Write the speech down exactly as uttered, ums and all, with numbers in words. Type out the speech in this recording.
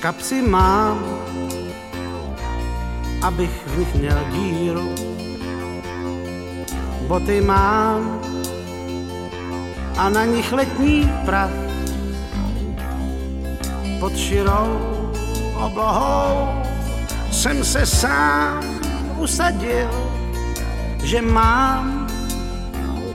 kapsy mám, abych v nich měl díru. Boty mám a na nich letní prach. Pod širou oblohou jsem se sám usadil, že mám